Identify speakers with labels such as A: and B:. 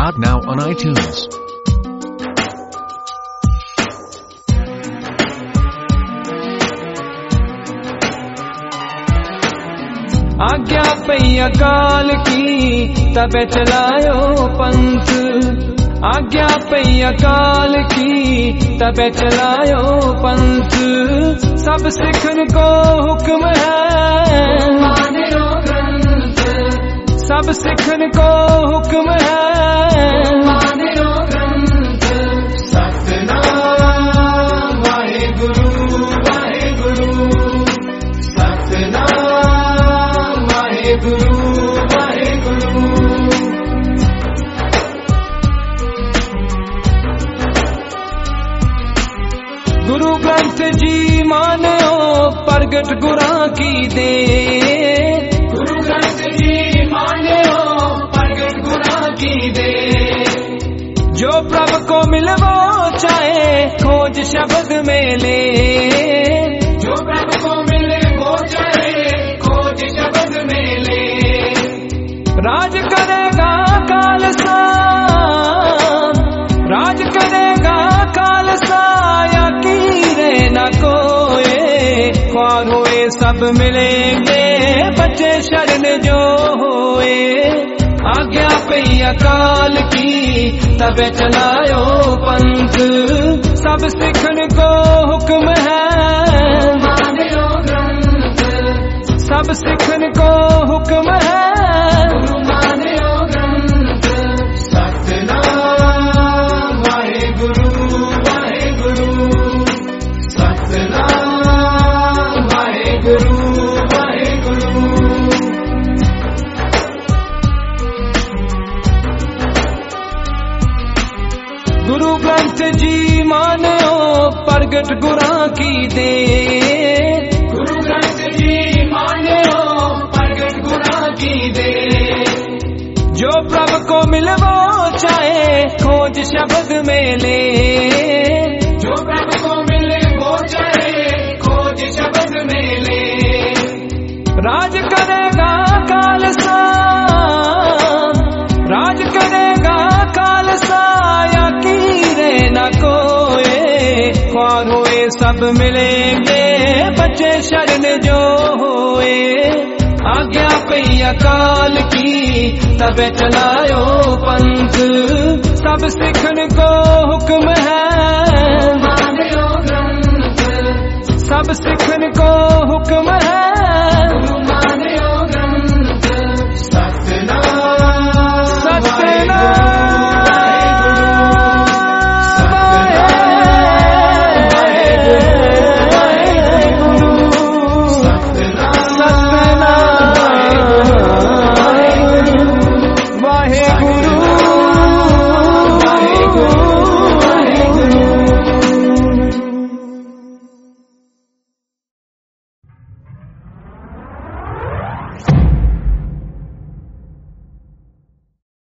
A: Out now on iTunes.
B: आज्ञा पई अकाल की तबे चलायो पंथ। आज्ञा पई अकाल की तबे चलायो पंथ। सब सिखन को हुक्म है, सब सिखन को हुक्म है। सतनाम वाहेगुरु वाहेगुरु, सतनाम वाहेगुरु वाहेगुरु। गुरु ग्रंथ जी मानो प्रगट गुरां की दे। गुरु ग्रंथ जी मानो प्रगट गुरां की दे। जो प्रभु को मिले वो चाहे खोज शब्द में ले। जो प्रभु को मिले वो चाहे खोज शब्द में ले। राज करेगा खालसा, राज करेगा खालसा, या कीरे न कोए। ख्वार हुए सब मिलेंगे, बच्चे शरण जो होए। आज्ञा पई अकाल की तबे चलायो पंथ। सब सिखन को हुक्म है, सब सिखन को हुक्म है। सतनाम वाहेगुरु वाहेगुरु, सतनाम वाहेगुरु वाहेगुरु। गुरु ग्रंथ जी मानो प्रगट गुरां की दे। गुरु ग्रंथ जी मानो प्रगट गुरां की दे। जो प्रभु को मिले वो चाहे खोज शब्द में ले। जो प्रभु को मिले वो चाहे खोज शब्द में ले। राज करेगा खालसा, राज करेगा खालसा, या कीरे न कोए। ख्वार हुए सब मिलेंगे, बच्चे शरण जो होए। आज्ञा पई अकाल की तबे चलायो पंथ। सब सिखन को हुक्म है, सब सिखन को हुक्म है।